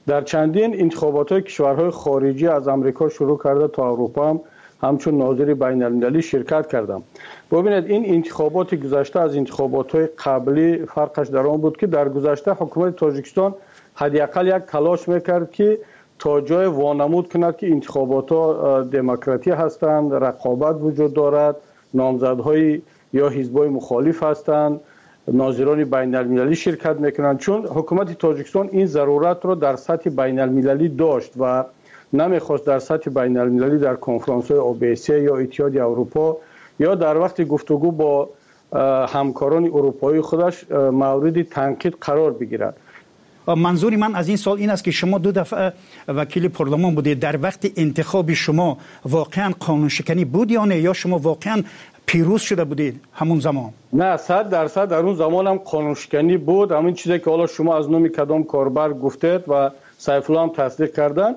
در چندین انتخابات کشورهای خارجی از امریکا شروع کرده تا اروپا هم همچون ناظر بین المللی شرکت کردم. ببینید این انتخابات گذشته از انتخابات قبلی فرقش در آن بود که در گذشته حکومت تاجیکستان حداقل یک تلاش میکرد که تا جای وانمود کند که انتخابات ها دموکراتی هستند، رقابت وجود دارد، نامزدهای یا حزبای مخالف هستند، ناظران بین المللی شرکت میکنند. چون حکومت تاجیکستان این ضرورت رو در سطح بین المللی داشت و نمیخواست در سطح بین المللی در کنفرانس های OBSE یا اتحادیه اروپا یا در وقت گفتگو با همکاران اروپایی خودش مورد تنقید قرار بگیرد. منظور من از این سال این است که شما 2 دفعه وکیل پارلمان بودید. در وقت انتخاب شما واقعا قانون شکنی بود یا نه، یا شما واقعا پیروز شده بودید همون زمان؟ نه، 100% در اون زمان هم قانون شکنی بود. همین چیزی که حالا شما از نام کدام کاربر گفتید و سیف الله هم تصدیق کردن،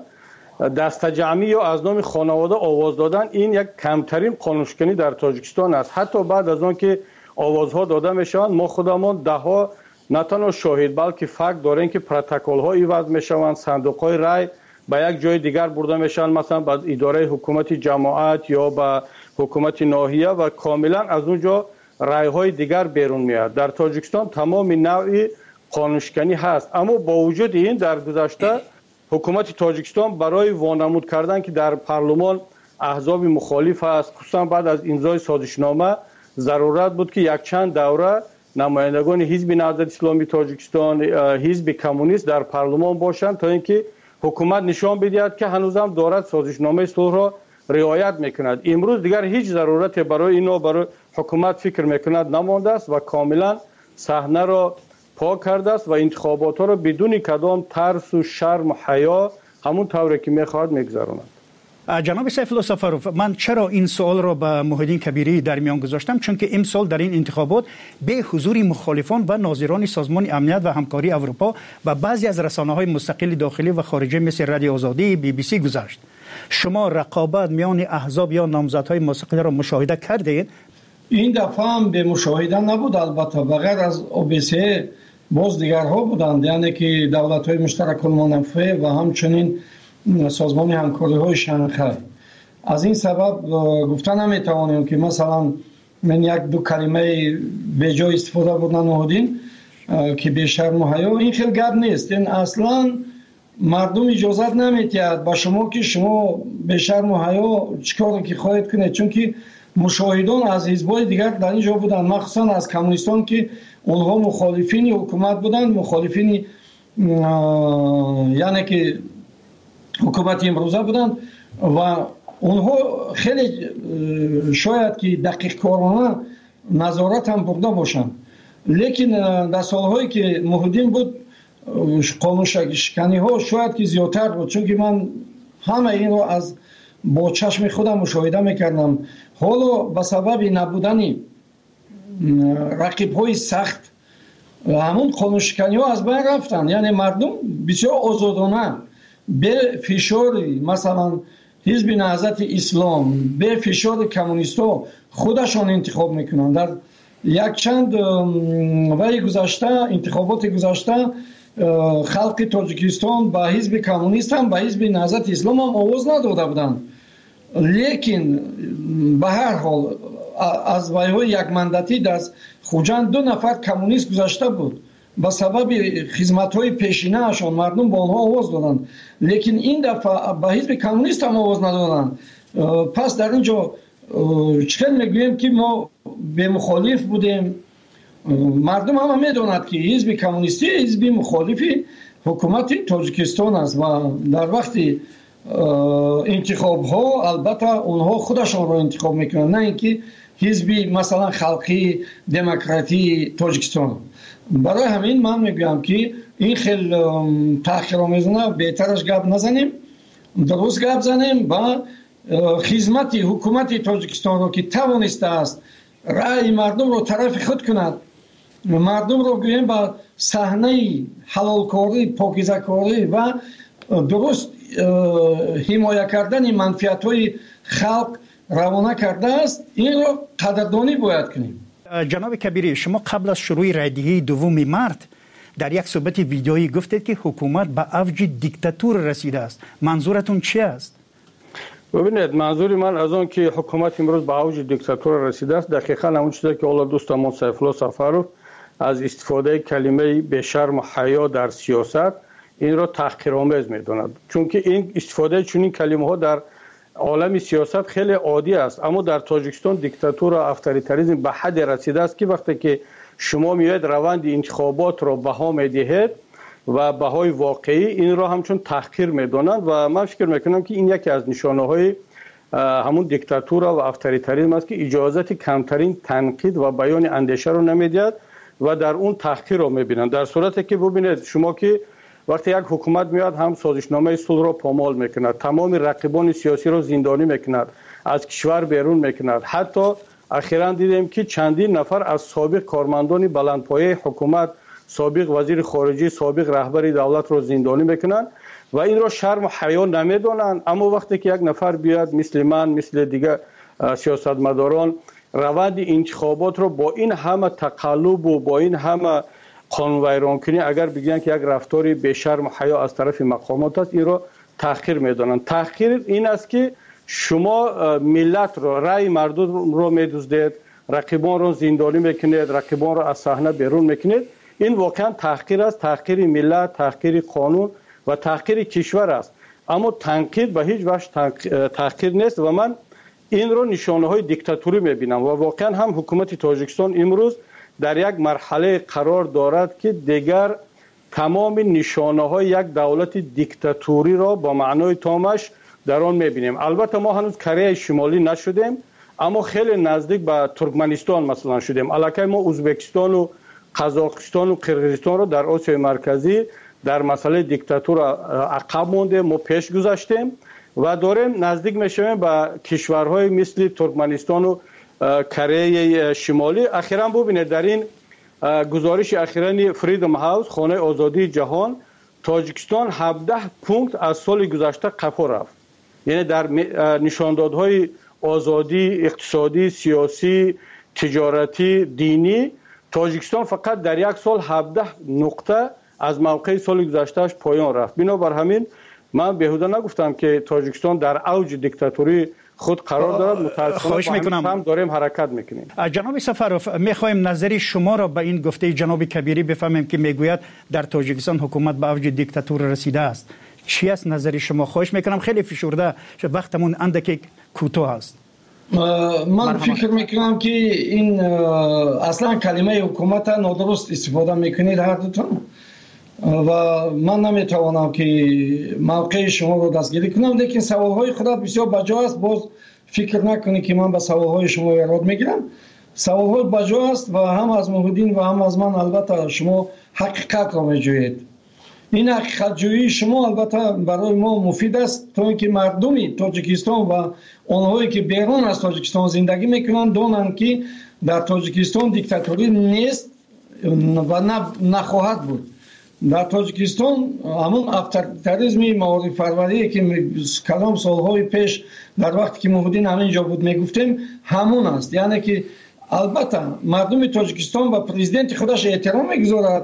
دست جمعی یا از نام خانواده آواز دادن این یک کمترین قانون شکنی در تاجیکستان است. حتی بعد از آن که آوازها داده میشوند ما خودمان دهها نه تنها شاهد بلکه فکت داریم که پروتکل ها ایواز میشوند، صندوق های رای به یک جای دیگر برده میشن، مثلا به اداره حکومت جماعت یا به حکومت ناحیه و کاملا از اونجا رای های دیگر بیرون میاد. در تاجیکستان تمام نوع قانون شکنی هست، اما با وجود این در گذشته حکومت تاجیکستان برای وانمود کردن که در پارلمان احزاب مخالف است، خصوصا بعد از امضای سازشنامه ضرورت بود که یک چند دوره نمایندگان حزب نهضت اسلامی تاجیکستان، حزب کمونیست در پارلمان باشند تا اینکه حکومت نشان بدهد که هنوزم دارد سازشنامه صلح را رعایت میکند. امروز دیگر هیچ ضرورت برای اینو برای حکومت فکر میکند نمانده است و کاملا صحنه را پاک کرده است و انتخابات ها را بدون کدام ترس و شرم و حیا همون طوری که میخواهد میگذراند. جناب سیف الله سفروف، من چرا این سوال را به محیدین کبیری در میان گذاشتم؟ چون که امسال در این انتخابات به حضور مخالفان و ناظران سازمان امنیت و همکاری اروپا و بعضی از رسانه‌های مستقل داخلی و خارجی مثل رادیو آزادی، BBC گذشت. شما رقابت میان احزاب یا نامزدهای مستقل را مشاهده کردید؟ این دفعه هم به مشاهده نبود، البته بغیر از OBSE باز دیگرها بودند، یعنی که دولت‌های مشترک المنافع و همچنین سازمان همکاری های شانگهای. از این سبب گفتن نمیتوانیم که مثلا من یک دو کلمه به جای استفاده بودن نهادین که به شرم و حیا، این خیلی گپ نیست. این اصلا مردم اجازت نمیدهد با شما که شما به شرم و حیا چیکار که خواهید کنید، چون که مشاهدان از حزب‌های دیگر در اینجا بودند، مخصوصا از کمونیستان که اونها مخالفین حکومت بودند، مخالفین یعنی که حکومت امروزه بودند و اونها خیلی شاید که دقیق کارانه نظارت هم برده باشند. لیکن در سالهایی که محیدین بود قانون شکنی ها شاید که زیادتر بود، چون که من همه این رو از با چشم خودم مشاهده میکردم. حالا به سبب نبودن رقیب های سخت همون قانون شکنی ها از بین رفتن، یعنی مردم بسیار آزادانه به فشار مثلا حزب نهضت اسلام، به فشار کمونیستا خودشان انتخاب میکنن. در یک چند وقت گذشته، انتخابات گذشته، خلق تاجیکستان با حزب کمونیست هم با حزب نهضت اسلام هم آواز نداده بودند، لیکن به هر حال از ویهای یک مندتی دست خوجند 2 نفر کمونیست گذشته بود. با سبب خدمت‌های پیشینه اشان مردم با آنها آواز دادند، لیکن این دفعه با حزب کمونیست هم آواز ندادند. پس در اینجا چطور میگوییم که ما به مخالف بودیم؟ مردم هم میدونند که حزب کمونیستی حزب مخالفی حکومت تاجیکستان است و در وقت انتخاب ها البته اونها خودشان را انتخاب میکنند، نه اینکه حزب مثلا خلقی دموکراتی تاجیکستان. برای همین من میگم که این خیلی تأخیرآمیزانه بهترش گپ نزنیم، درست گپ زنیم و خدمت حکومت تاجیکستان رو که توانسته است رأی مردم رو طرف خود کند، مردم رو گوییم با صحنه حلالکاری، پاکیزه‌کاری و درست حمایت کردن منفعت‌های خلق روانه کرده است، این رو قدردانی باید کنیم. جناب کبیری، شما قبل از شروع رایدهی 2 مارس در یک صحبت ویدیویی گفتید که حکومت به اوج دیکتاتور رسیده است. منظورتون چی است؟ ببینید، منظور من از آن که حکومت امروز به اوج دیکتاتور رسیده است دقیقاً همون چیزی که حالا دوستمون سیفالله سفروف از استفاده کلمه به شرم و حیا در سیاست این را تحقیرآمیز می‌داند، چون که این استفاده چنین کلمه‌ها در عالم سیاست خیلی عادی است. اما در تاجیکستان دیکتاتور و افطاریتاریسم به حد رسیده است که وقتی که شما میاید روند انتخابات را بها میدهید و بهای واقعی این را همچون تحقیر میدانند و من فکر میکنم که این یکی از نشانه های همون دیکتاتور و افطاریتاریسم است که اجازت کمترین تنقید و بیان اندیشه را نمیدهد و در اون تحقیر را میبینند. در صورتی که ببینید شما که وقتی یک حکومت میاد هم سازشنامه صلح را پامال میکند، تمام رقیبان سیاسی را زندانی میکند، از کشور بیرون میکند. حتی اخیراً دیدیم که چندین نفر از سابق کارمندان بلندپایه حکومت، سابق وزیر خارجه، سابق رهبر دولت را زندانی میکنند و این را شرم و حیا نمیدانند. اما وقتی که یک نفر بیاد مثل من، مثل دیگر سیاستمداران روند انتخابات را با این همه تقلب و با این همه قانون ویران کنی اگر بگن که یک رفتاری به شرم و حیا از طرف مقامات است، این را تحقیر میدانند. تحقیر این است که شما ملت را، رأی مردم را میدزدید، رقیبان را زندانی میکنید، رقیبان را از صحنه بیرون میکنید. این واقعا تحقیر است، تحقیر ملت، تحقیر قانون و تحقیر کشور است. اما تنقید به هیچ وجه تحقیر نیست و من این را نشانه های دیکتاتوری میبینم و واقعا هم حکومت تاجیکستان امروز در یک مرحله قرار دارد که دیگر تمام نشانه های یک دولت دیکتاتوری را با معنای تامش در آن میبینیم. البته ما هنوز کره شمالی نشدیم اما خیلی نزدیک به ترکمنستان مثلا شدیم. الکی ما ازبکستان و قزاقستان و قرقیزستان را در آسیای مرکزی در مسئله دیکتاتور عقب مونده، ما پیش گذاشتیم و داریم نزدیک میشویم به کشورهای مثل ترکمنستان و کره شمالی. اخیراً ببینید در این گزارش اخیراً فریدم هاوس، خانه آزادی جهان، تاجیکستان 17 پونکت از سال گذشته قفا رفت. یعنی در نشاندادهای آزادی اقتصادی، سیاسی، تجارتی، دینی تاجیکستان فقط در یک سال 17 نقطه از موقع سال گذشتهش پایان رفت. بنابر همین من بیهوده نگفتم که تاجیکستان در اوج دیکتاتوری خود قرار دارد. متاسفانه هم داریم حرکت میکنیم. جناب سفروف، میخوایم نظری شما را به این گفته جناب کبیری بفهمیم که میگوید در تاجیکستان حکومت به اوج دیکتاتور رسیده است. چی است نظری شما؟ خواهش میکنم خیلی فشرده، وقتمون اندکی کوتاه است. من فکر میکنم که این اصلا کلمه حکومت نادرست استفاده میکنید هر دوتون و من نمیتوانم که موقع شما رو دستگیری کنم، لیکن سوالهای خودت بسیار بجا است. باز فکر نکنی که من به سوالهای شما ایراد میگیرم. سوالهای بجا است و هم از محمدین و هم از من البته شما حقیقت را میجویید. این حقیقت جویی شما البته برای ما مفید است تا اینکه مردمی تاجیکستان و آنهایی که بیرون از تاجیکستان زندگی میکنند دانند که در تاجیکستان دیکتاتوری نیست و نخواهد بود. در تاجیکستان همون افطاریتاریسم معارف پروری که کلام سالهای پیش در وقتی که محمدین همینجا بود میگفتیم همون است. یعنی که البته مردم تاجیکستان به پرزیدنت خودش احترام میگذارد.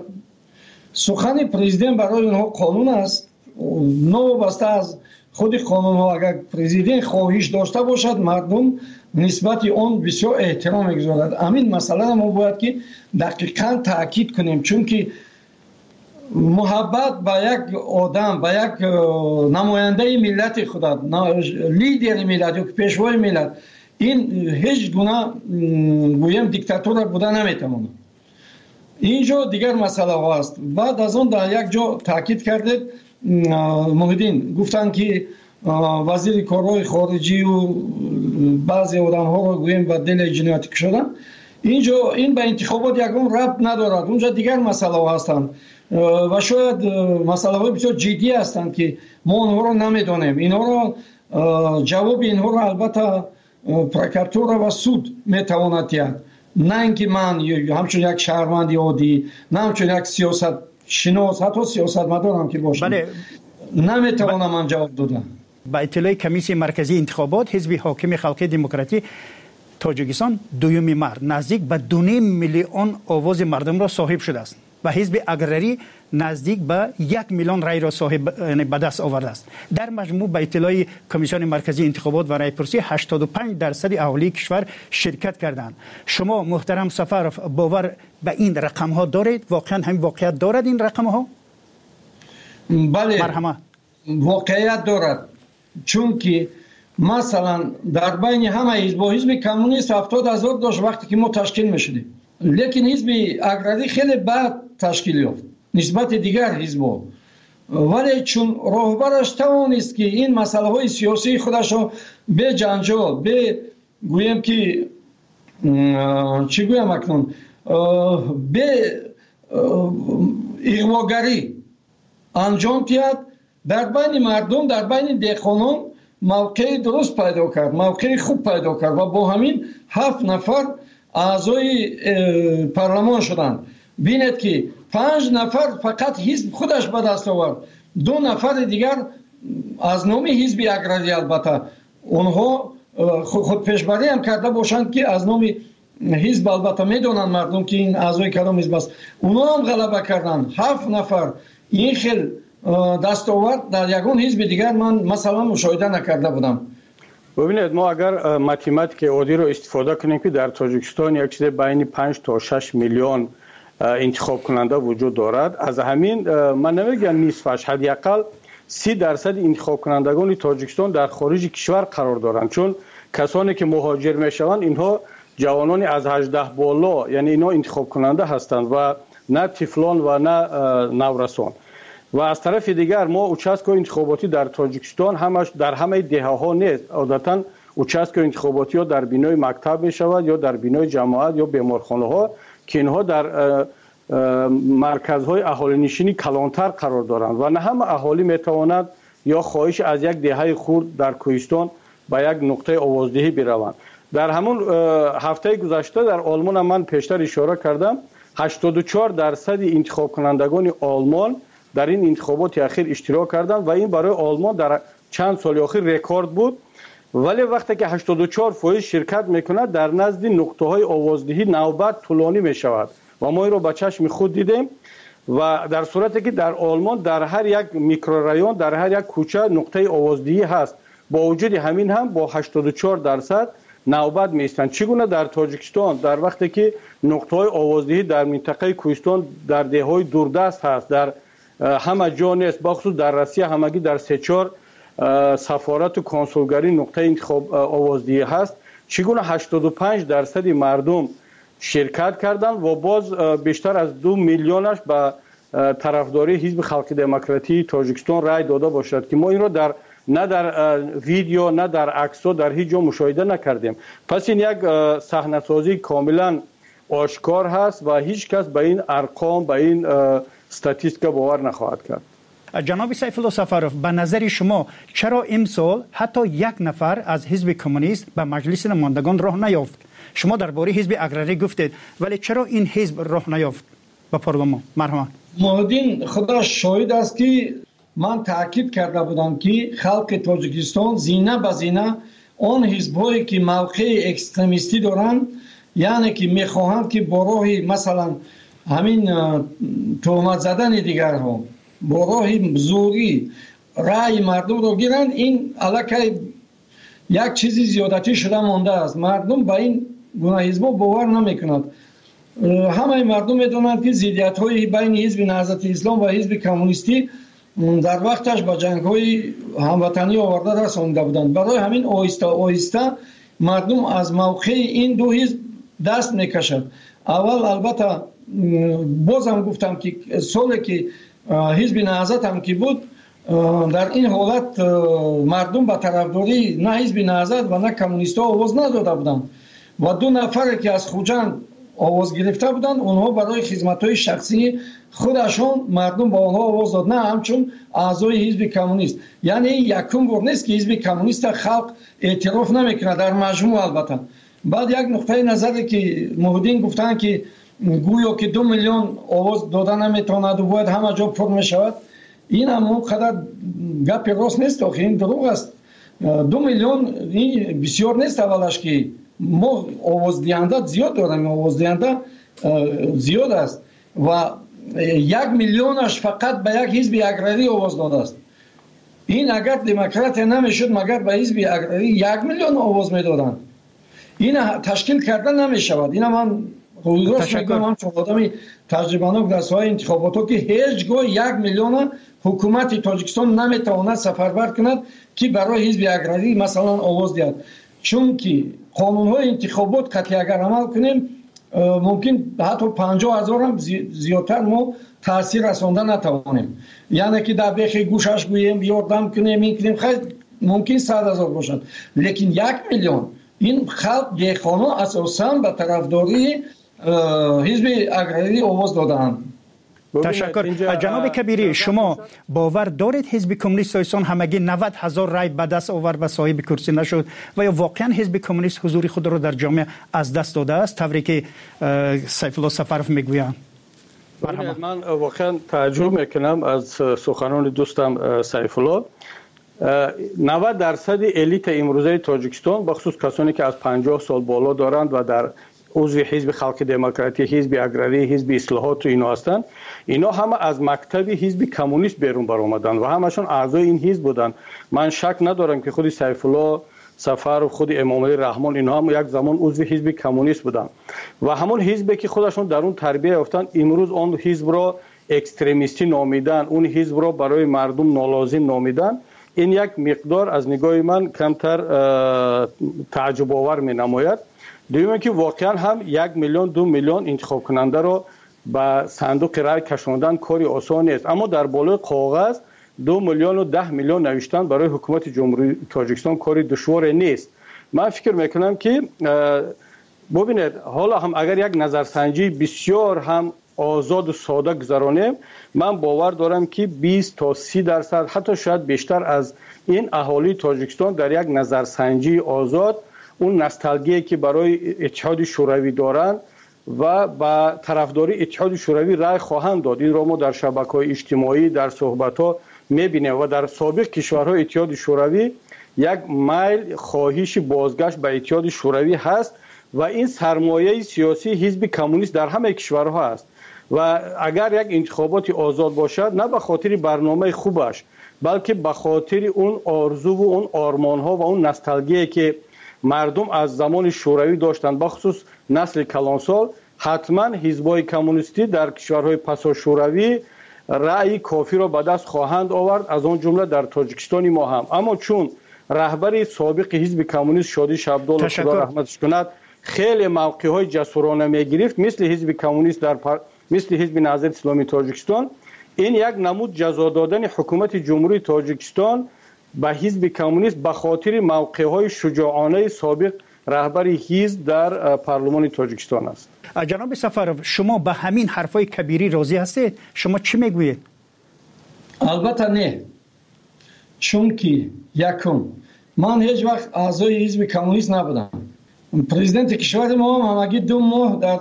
سخن پرزیدنت برای اونها قانون است. نوابسته از خود قانون ها اگر پرزیدنت خواهش داشته باشد مردم نسبت آن بسیار احترام میگذارد. همین مسئله ما باید که دقیقاً تاکید کنیم، چون که محبت به یک آدم، به یک نماینده ملت خودت، لیدر ملت یا پیشوای ملت، این هیچ گونه گویم دیکتاتور بوده نمیتونه. اینجا دیگر مسئله ها است. بعد از اون در یک جا تاکید کرده محمدین گفتن که وزیر کارهای خارجی و بعضی آدم ها رو گویم به دل جنایتی کشیدن. اینجا این به انتخابات یکم ربط ندارد. اونجا دیگر مسئله ها هستند و شاید مسئله های بسیار جدی هستند که ما اونها رو نمیدانیم. اینها رو جواب اینها رو البته پروکراتور و سود میتواند دهد، نه اینکه من همچون یک شهروند عادی، نه همچون یک سیاست شناس، حتی سیاستمدارم که باشم، نمیتوانم من جواب دادم. با اطلاع کمیسیون مرکزی انتخابات حزب حاکم خلق دموکراتی تاجیکستان 2 مارس نزدیک به 2.5 میلیون آواز مردم را صاحب شده است. و حزب اگراری نزدیک به 1 میلیون رای را صاحب به دست آورده است. در مجموع به اطلاع کمیسیون مرکزی انتخابات و رایپرسی 85% اهالی کشور شرکت کردند. شما محترم سفرов باور به این رقم ها دارید؟ واقعا همین واقعیت دارد این رقم ها؟ بله، مرحمت. واقعیت دارد، چون که مثلا در بین همه حزب کمونیست 70,000 داشت وقتی که ما تشکیل میشدیم، لیکن حزب اگراری خیلی بعد تشکیل یافت نسبت دیگر حزب‌ها، ولی چون راهبرش توانست که این مسئله های سیاسی خودش را به جنجال، به گویم که چی گویم اکنون، به اغواگری انجام دهد، در بین مردم، در بین دهقانان موقع درست پیدا کرد، موقع خوب پیدا کرد و با همین 7 نفر اعضای پارلمان شدند. بینید که 5 نفر فقط حزب خودش به دست آورد، 2 نفر دیگر از نام حزب اگراری، البته اونها خود پیشبری هم کرده باشند که از نام حزب، البته میدونن مردم که این اعضای کدام حزب است، اونها هم غلبه کردند. 7 نفر این خیل دستاورد در یگان حزب دیگر من مثلا مشاهده نکرده بودم. ببینید، ما اگر ماتماتیک عادی رو استفاده کنیم که در تاجیکستان یک چیز بین 5 تا 6 میلیون انتخاب کننده وجود دارد، از همین من نمیگم نصفش، حداقل 30% انتخاب کنندگان تاجیکستان در خارج کشور قرار دارند، چون کسانی که مهاجر میشوند اینها جوانان از 18 بالا، یعنی اینا انتخاب کننده هستند و نه طفلان و نه نورسان. و از طرف دیگر ما اوچسکو انتخاباتی در تاجیکستان همش در همه دهه‌ها نیست، عادتا اوچسکو انتخاباتی ها در بینای مکتب می شود یا در بینای جماعت یا بیمارخانه ها که اینها در مرکزهای اهالی نشینی کلانتر قرار دارند و نه همه اهالی می تواند یا خواهش از یک دهه خرد در کوهستان به یک نقطه آوازدهی بروند. در همون هفته گذشته در آلمان من پیشتر اشاره کردم 84% انتخاب کنندگان آلمان در این انتخابات اخیر اشتراک کردند و این برای آلمان در چند سال اخیر رکورد بود. ولی وقتی که 84% شرکت میکند در نزد نقطه های آوازدهی نوبت طولانی می شود و ما این رو با چشم خود دیدیم و در صورتی که در آلمان در هر یک میکرورایون، در هر یک کوچه نقطه آوازدهی هست، با وجود همین هم با 84% نوبت میستند. چگونه در تاجیکستان در وقتی که نقطه های آوازدهی در منطقه کوهستان در دههای دوردست هست، در همه جا نیست، بخصوص در روسیه همگی در 3-4 سفارت و کنسولگری نقطه انتخاب آوازدهی هست، چگونه 85% مردم شرکت کردند و باز بیشتر از 2 میلیونش به طرفداری حزب خلق دموکراتی تاجیکستان رای داده باشد که ما این را در نه در ویدیو نه در عکس‌ها در هیچ جا مشاهده نکردیم. پس این یک صحنه‌سازی کاملا آشکار هست و هیچ کس به این ارقام، به این استاتیستیکا باور نخواهد کرد. جناب سیف الله سفرов، به نظر شما چرا امسال حتی 1 نفر از حزب کمونیست به مجلس نمایندگان راه نیافت؟ شما درباره حزب اگراری گفتید، ولی چرا این حزب راه نیافت به پارلمان؟ مرحبا. مهدین خدا شاهد است که من تاکید کرده بودم که خلق تاجیکستان زینه به زینه آن حزب‌هایی که موقع اکستریمیستی دارند، یعنی که میخواهند که با راه مثلا همین تهمت زدن دیگرها، با راه زوری رای مردم رو گیرند، این علاقه یک چیزی زیادتی شده مانده است. مردم با این گونه حزب‌ها باور نمیکنند. همه مردم میدونند که ضدیت‌های بین حزب نهضت اسلام و حزب کمونیستی در وقتش با جنگ‌های هموطنی آورده رسانده بودند. برای همین آهسته آهسته مردم از موقع این دو حزب دست میکشند. اول البته بازم گفتم که سالی که حزب نهضت هم که بود، در این حالت مردم به طرفداری نه حزب نهضت و نه کمونیست‌ها آواز نداده بودند و 2 نفر که از خوجند آواز گرفته بودند، اونها برای خدمت‌های شخصی خودشون مردم با آنها آواز داد، نه همچون اعضای حزب کمونیست. یعنی یکم بار نیست که حزب کمونیست خلق اعتراف نمیکنه در مجموع. البته بعد یک نقطه نظری که مهدین گفتن که گویا که 2 میلیون آواز دادن نمیتواند و باید همه جا پر میشود، این هم اونقدر گپ راست نیست، آخه این دروغ است. 2 میلیون این بسیار نیست. اولش که ما آواز دهنده زیاد داریم، آواز دهنده زیاد است و 1 میلیونش فقط به یک حزب اگراری آواز داده است. این اگر دموکرات نمیشد مگر به حزب اگراری 1 میلیون آواز میدادند. این تشکیل کردن نمیشود. این من روز میگم چون آدمی تجربه‌ناک در ساحه انتخابات که هیچگاه 1 میلیون حکومت تاجیکستان نمیتواند سفربر کند که برای حزب اگراری مثلا آواز دهد. چون که قانون‌های انتخابات قطعی اگر عمل کنیم ممکن حتی 50,000 هم زیادتر ما تاثیر رساندن نتوانیم. یعنی که در بیخ گوشش گوییم یاردم کنیم این کنیم خیلی ممکن 100,000 باشند، لیکن 1 میلیون این خلق دیخانه اساساً به طرفداری حزب اگراری آواز دادند. تشکر. جناب کبیری، شما باور دارید حزب کمونیست تاجیکستان همگی 90,000 رای به دست آورد و صاحب کرسی نشد و یا واقعا حزب کمونیست حضور خود را در جامعه از دست داده است طوری که سیف الله سفروف میگوید؟ من واقعا تعجب میکنم از سخنان دوستم سیف الله. 90% الیت امروزه تاجیکستان بخصوص کسانی که از 50 سال بالا دارند و در عضو حزب خلق دموکراتی، حزب اگراری، حزب اصلاحات و اینا هستند، اینا همه از مکتب حزب کمونیست بیرون برآمدند و همشون اعضای این حزب بودند. من شک ندارم که خود سیف الله سفروف، خود امام علی رحمان، اینها هم یک زمان عضو حزب کمونیست بودند و همون حزبی که خودشون در اون تربیت یافتند امروز اون حزب را اکستریمیستی نامیدن، اون حزب را برای مردم نالازم نامیدن. این یک مقدار از نگاه من کمتر تعجب آور می نماید. دوم که واقعا هم 1 میلیون 2 میلیون انتخاب کننده را به صندوق رای کشاندن کاری آسان نیست، اما در بالای کاغذ 2 میلیون و 10 میلیون نوشتن برای حکومت جمهوری تاجیکستان کاری دشوار نیست. من فکر میکنم که ببینید حالا هم اگر یک نظرسنجی بسیار هم آزاد و ساده گذرانیم، من باور دارم که 20 تا 30% حتی شاید بیشتر از این اهالی تاجیکستان در یک نظرسنجی آزاد اون نوستالژی که برای اتحاد شوروی دارند و با طرفداری اتحاد شوروی رای خواهند داد. این را ما در شبکه‌های اجتماعی در صحبت‌ها می‌بینیم و در سابق کشورهای اتحاد شوروی یک میل خواهش بازگشت به اتحاد شوروی هست و این سرمایه سیاسی حزب کمونیست در همه کشورها است و اگر یک انتخابات آزاد باشد نه به خاطر برنامه خوبش بلکه به خاطر اون آرزو و اون آرمان‌ها و اون نوستالژی که مردم از زمان شوروی داشتند، بخصوص نسل کلانسال، حتما حزب‌های کمونیستی در کشورهای پسا شوروی رأی کافی را به دست خواهند آورد، از آن جمله در تاجیکستان ما هم. اما چون رهبر سابق حزب کمونیست شادی شبدال خدا رحمتش کند خیلی موقع‌های جسورانه می‌گرفت مثل حزب کمونیست مثل حزب نهضت اسلامی تاجیکستان، این یک نمود جزا دادن حکومت جمهوری تاجیکستان به حزب کمونیست به خاطر موقع‌های شجاعانه سابق رهبر حزب در پارلمان تاجیکستان است. جناب سفروف، شما به همین حرفای کبیری راضی هستید؟ شما چی میگویید؟ البته نه. چون که یکم من هیچ وقت اعضای حزب کمونیست نبودم. پرزیدنت کشور ما همگی 2 ماه در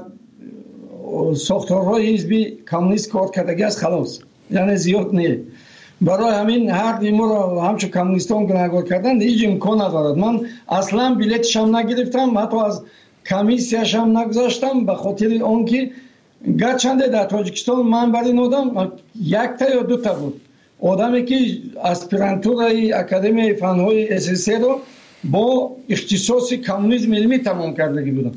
ساختارهای حزب کمونیست کار کردگی است، خلاص. یعنی زیاد نه. برای همین هر دیمو را همچون کمونیستان گناهکار کردن هیچ امکان ندارد. من اصلا بلیتش هم نگرفتم، حتی از کمیسیش هم نگذاشتم، به خاطر آنکه گرچند در تاجیکستان من برای این آدم 1 تا یا 2 تا بود آدمی که اسپیرانتورای اکادمی فنهای اساسی رو با اختصاص کمونیسم علمی تمام کردگی بودم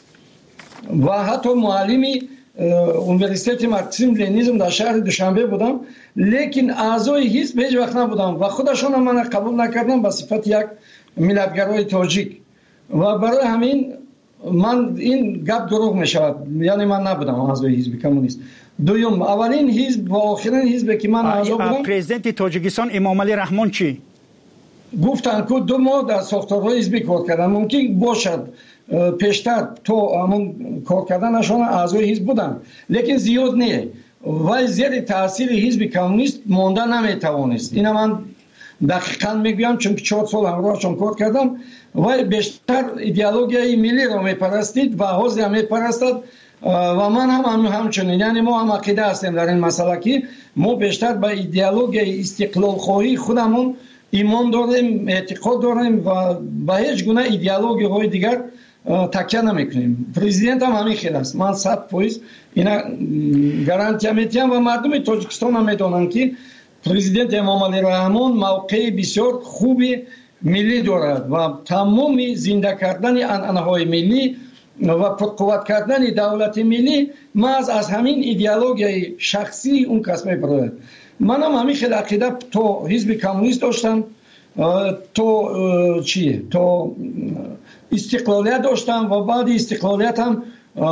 و حتی معلمی اونیورسیته مارکسیسم لنینیسم در شهر دوشنبه بودم، لیکن اعضای حزب هیچ وقت نبودم و خودشون هم من قبول نکردم به صفت یک ملتگرای تاجیک و برای همین من این گپ دروغ می شود، یعنی من نبودم اعضای حزب کمونیست. دوم، اولین حزب و آخرین حزب که من اعضا بودم پرزیدنت تاجیکستان امام علی رحمان چی گفتن که 2 ماه در ساختارهای حزبی کار کردن. ممکن باشد پیشتر تو همون کار کردنشان اعضای حزب بودن، لیکن زیاد نه و زیر تاثیر حزب کمونیست مانده نمیتوانست. اینا من دقیقاً میگویم چون 4 سال همراهشان کار کردم و بیشتر ایدئولوژی ملی را میپرستید و حزب هم میپرستد و من هم همچنین. یعنی ما هم عقیده هستیم در این مسئله که ما بیشتر به ایدئولوژی استقلال خواهی خودمون ایمان داریم، اعتقاد داریم و به هیچ گونه ایدئولوژی های دیگر تکیه نمیکنیم. پرزیدنت هم همین خیلی است. من 100% اینا گارانتی میدم و مردم تاجیکستان هم میدونن که پرزیدنت امام علی رحمان موقع بسیار خوبی ملی دارد و تمام زنده کردن انعنه‌های ملی و پرقوت کردن دولت ملی محض از همین ایدئولوژی شخصی اون کس میبرد. منم همین خیلی عقیده تو حزب کمونیست داشتم، تو استقلالیت داشتم و بعد استقلالیت هم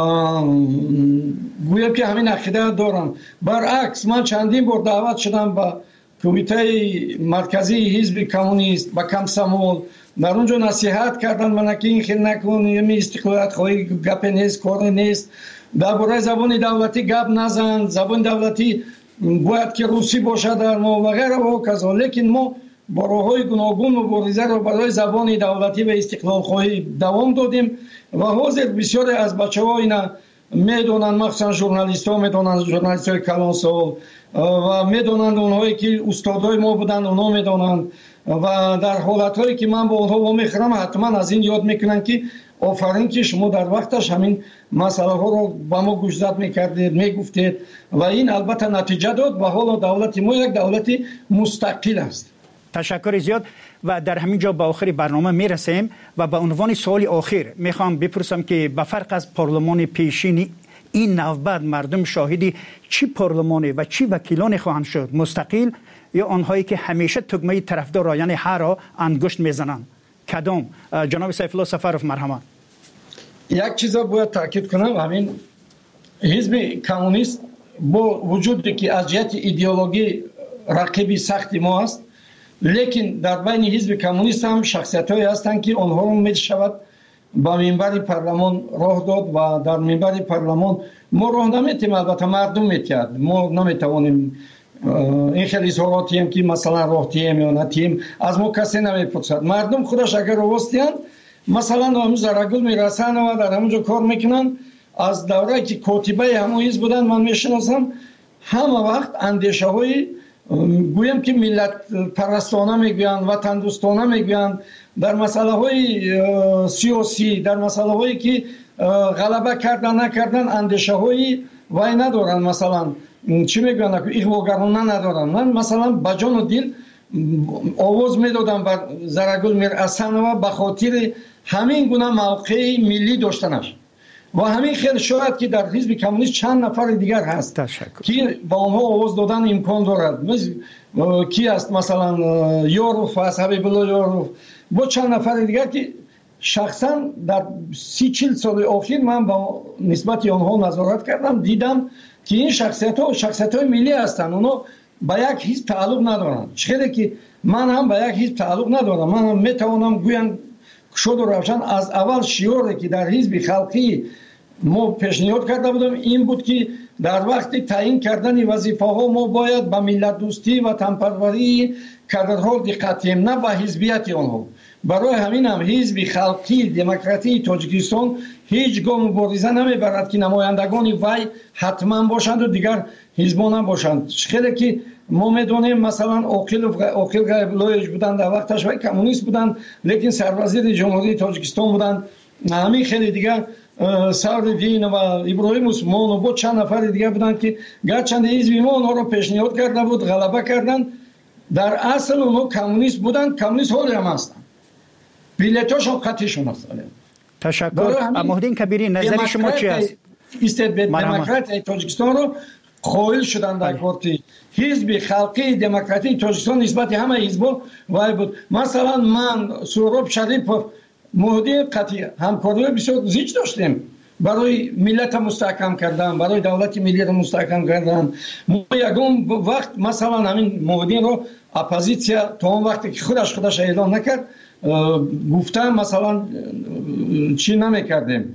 گویم که همین عقیده دارم. برعکس من چندین بار دعوت شدم به کمیته مرکزی حزب کمونیست با کمسمول، در اونجا نصیحت کردن من که این خیلی نکن، یه استقلالیت خواهی گپ نیست، کار نیست، درباره زبان دولتی گپ نزن، زبان دولتی باید که روسی باشه در ما و غیره و کذا. لیکن ما با راه‌های گوناگون مبارزه را برای زبان دولتی و استقلال خواهی دوام دادیم و حاضر بسیاری از بچه‌ها اینا میدونن، مخصوصا ژورنالیست‌ها میدونن، ژورنالیست‌های کلانسال و میدونن، اونهایی که استادای ما بودن اونها میدونن و در حالت‌هایی که من با اونها میخرم حتما از این یاد میکنن که آفرین که شما در وقتش همین مسئله ها رو با ما گوشزد میکردید، میگفتید و این البته نتیجه داد و حالا دولت ما یک دولت مستقل است. تشکر زیاد و در همین جا به آخر برنامه میرسیم و به عنوان سوال آخر میخوام بپرسم که به فرق از پارلمان پیشین این نوبت مردم شاهدی چی پارلمانی و چی وکیلانی خواهند شد؟ مستقل یا آنهایی که همیشه تگمه طرفدار را یعنی هر را انگشت میزنند؟ کدام؟ جناب سیف الله سفروف مرحمت. یک چیز باید تاکید کنم، همین حزب کمونیست با وجودی که از جهت ایدئولوژی رقیبی سختی ما است، لیکن در بین حزب کمونیست هم شخصیت‌هایی هستند که آنها رو میشود با منبر پارلمان راه داد و در منبر پارلمان ما راه نمیتیم، البته مردم میتید، ما نمیتوانیم این خیلی اظهاراتی هم که مثلا راه تیم یا نتیم از ما کسی نمیپرسد. مردم خودش اگر راستیان مثلا همون زرگل میرسن و در همونجا کار میکنن. از دوره که کاتبه همون حزب بودن من میشناسم، همه وقت اندیشه های گویم که ملت پرستانه میگویند، وطن دوستانه میگویند، در مسئله های سیاسی، در مسئله هایی که غلبه کردن نکردن اندیشه های وای ندارن، مثلا چی میگویند اغواگرانه ندارن. من مثلا با جان و دل آواز میدادم بر زرگل میرحسن و به خاطر همین گونه موقع ملی داشتنش و همین خیلی شاید که در حزب کمونیست چند نفر دیگر هست که با آنها آواز دادن امکان دارد. کی است مثلا یاروف هست، حبیب الله یاروف، با چند نفر دیگر که شخصا در 30-40 سال اخیر من با نسبت آنها نظارت کردم، دیدم که این شخصیت‌های ملی هستند، اونا با یک حزب تعلق ندارن. چرا که من هم با یک حزب تعلق ندارم، من هم میتوانم گویم شد و روشن از اول شیوری که در حزب خلقی ما پیشنهاد کرده بودم این بود که در وقت تعیین کردن وظیفه ها ما باید به ملت دوستی و تنپروری کادرها دقت کنیم، نه به حزبیت آنها. برای همین هم حزب خلقی دموکراتی تاجیکستان هیچ گام مبارزه نمیبرد که نمایندگان وی حتما باشند و دیگر حزبان هم باشند. خیلی که ما میدونیم مثلا عاقل غیب‌الله بودن، در وقتش وی کمونیست بودن لیکن سروزیر جمهوری تاجیکستان بودن. همین خیلی دیگر سعدالدین و ابراهیم عثمان و با چند نفر دیگر بودن که گرچند حزب ما اونها رو پیشنهاد کرده بود، غلبه کردن. در اصل اونها کمونیست بودن، کمونیست حالی هم هستن، بیلیتاشون قطعیشون هست. تشکر. مهدین کبیری نظری شما چی است؟ دموکرات تاجیکستان رو قائل شدن در پارتی حزب خلقی دموکراتی تاجیکستان نسبت همه حزب‌ها وای بود. مثلا من سهراب شریفوف مهدی قطعی همکاری بسیار زیاد داشتیم برای ملت مستحکم کردن، برای دولت ملی رو مستحکم کردن. ما یگان وقت مثلا همین مهدی رو اپوزیسیا تا اون وقتی که خودش اعلام نکرد گفتم مثلا چی نمیکردیم،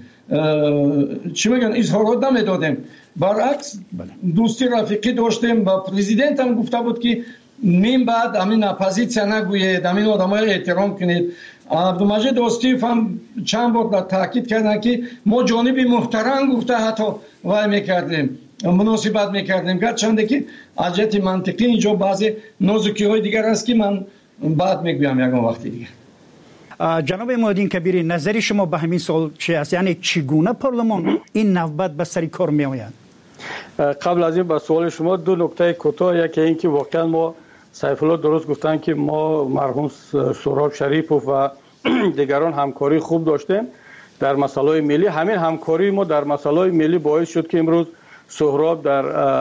چی میگن اظهارات نمیدادیم، برعکس دوستی رفیقی داشتیم. با پرزیدنت هم گفته بود که من بعد همین اپوزیسیا نگوید، همین آدمای احترام کنید. عبدالمجید دوستیف هم چند بار تاکید کردن که ما جانب محترم گفته حتی وای میکردیم، مناسبت میکردیم، گرچند که از جهت منطقی اینجا بعضی نازکی های دیگر هست که من بعد میگویم یکم وقتی دیگه. جناب محمدین کبیری، نظر شما به همین سوال چی است؟ یعنی چگونه پارلمان این نوبت به سر کار می آید؟ قبل از این به سوال شما دو نکته کوتاه. یکی این که واقعا ما سیف الله درست گفتن که ما مرحوم سهراب شریفوف و دیگران همکاری خوب داشتیم در مسائل ملی. همین همکاری ما در مسائل ملی باعث شد که امروز سهراب در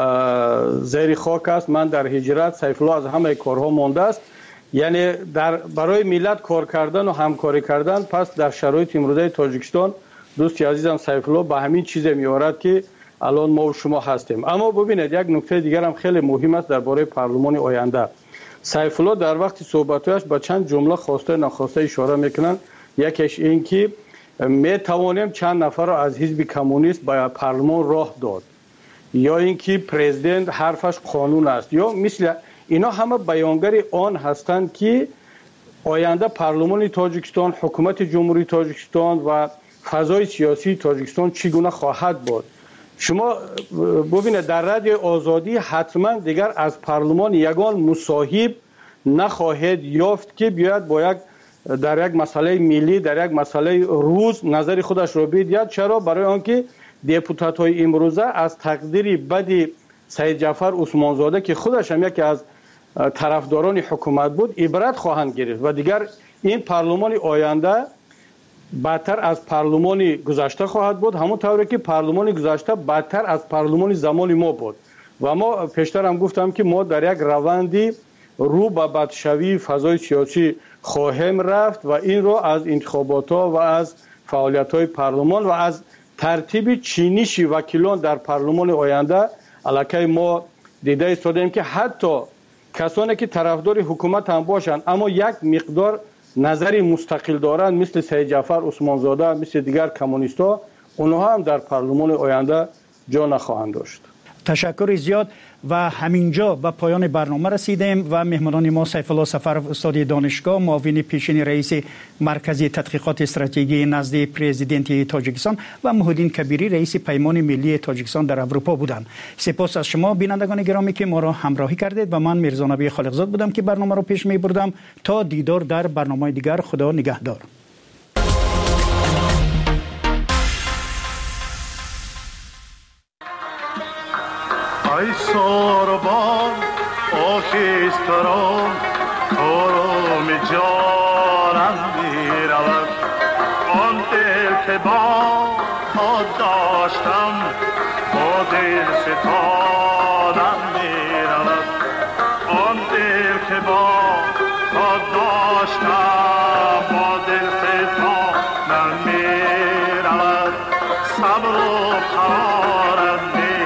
زیر خاک است، من در هجرت، سیف الله از همه کارها مانده است. یعنی برای ملت کار کردن و همکاری کردن. پس در شرایط امروزه تاجیکستان دوست عزیزم سیف الله به همین چیز میارد که الان ما و شما هستیم. اما ببینید یک نکته دیگر هم خیلی مهم است درباره پارلمان آینده. سیف الله در وقت صحبتش با چند جمله خواسته ناخواسته اشاره میکنن. یکیش این که می توانیم چند نفر را از حزب کمونیست به پارلمان راه داد، یا اینکه پرزیدنت حرفش قانون است، یا مثل اینا همه بیانگر آن هستند که آینده پارلمان تاجیکستان، حکومت جمهوری تاجیکستان و فضای سیاسی تاجیکستان چگونه خواهد بود. شما ببینید در رد آزادی حتما دیگر از پارلمان یگان مصاحب نخواهد یافت که بیاید با یک در یک مسئله ملی، در یک مسئله روز نظر خودش را بدهد. چرا؟ برای آنکه دپوتات های امروزه از تقدیر بد سید جعفر عثمانزاده که خودش هم یکی از طرفداران حکومت بود عبرت خواهند گرفت و دیگر این پارلمان آینده بدتر از پارلمان گذشته خواهد بود، همون طوری که پارلمان گذشته بدتر از پارلمان زمان ما بود. و ما پیشتر هم گفتم که ما در یک روندی رو به بدشوی فضای سیاسی خواهیم رفت و این رو از انتخابات ها و از فعالیت های پارلمان و از ترتیب چینش وکیلان در پارلمان آینده علاکه ما دیده ایستادیم که حتی کسانی که طرفدار حکومت هم باشند اما یک مقدار نظری مستقل دارند مثل سید جعفر عثمانزاده، مثل دیگر کمونیستا، اونها هم در پارلمان آینده جا نخواهند داشت. تشکر زیاد. و همینجا به پایان برنامه رسیدیم و مهمانان ما سیف الله سفرов استاد دانشگاه، معاون پیشین رئیس مرکز تحقیقات استراتژی نزد پرزیدنت تاجیکستان و محمدین کبیری رئیس پیمان ملی تاجیکستان در اروپا بودند. سپاس از شما بینندگان گرامی که ما را همراهی کردید و من میرزا نبی خالقزاد بودم که برنامه را پیش می بردم. تا دیدار در برنامه دیگر، خدا نگهدار. ای ساربان آخیستران آرام جانم می رود، آن دل که با خود داشتم با دل ستانم می رود، آن دل که با خود داشتم با دل ستانم می رود، صبر و قرارم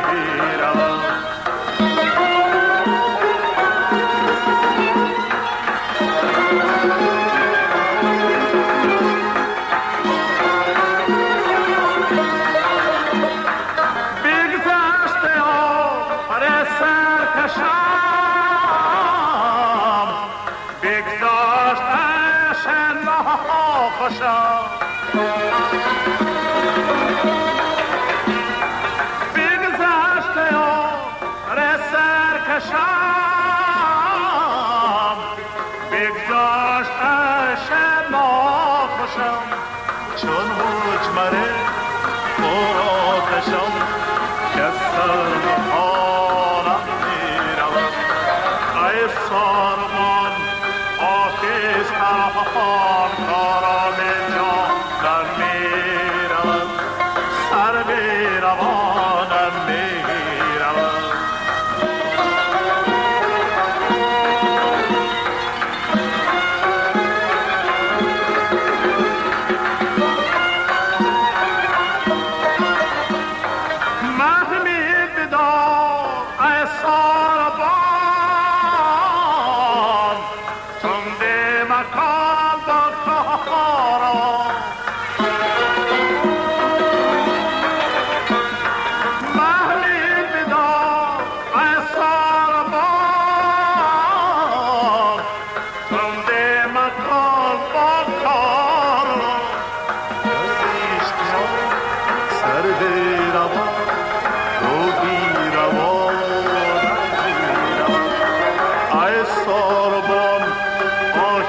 چون مجمره مراتشم که سر بخانم می رود، ای سارمان آخیز ترحان کارم جانم می رود، سر بی روانم می رود. Kara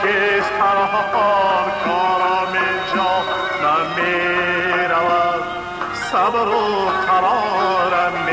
خاکستران کارم اینجا نمی رود صبر و قرارم